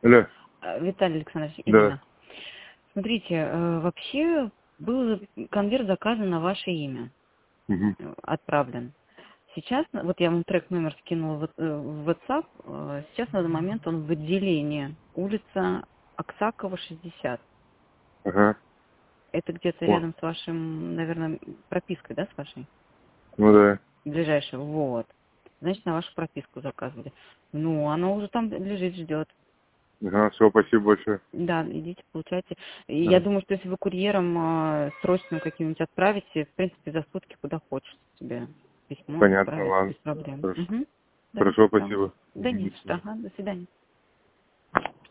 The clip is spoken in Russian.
Алло. Виталий Александрович, Да. Ирина. Смотрите, вообще был конверт заказан на ваше имя, Угу. отправлен. Сейчас, вот я вам трек номер скинула в WhatsApp, сейчас на данный момент он в отделении, улица Аксакова, 60. Ага. Это где-то О. рядом с вашим, наверное, пропиской, да, с вашей? Ну да. Ближайшей, вот. Значит, на вашу прописку заказывали. Ну, она уже там лежит, ждет. Ага, все, спасибо большое. Да, идите, получайте. И я Ага. думаю, что если вы курьером срочным каким-нибудь отправите, в принципе, за сутки куда хочешь тебе письмо Понятно, отправить ладно. без проблем. Хорошо. Угу. Да, Хорошо, да. спасибо. Да Мгм, до нет, что. свидания. Ага, до свидания.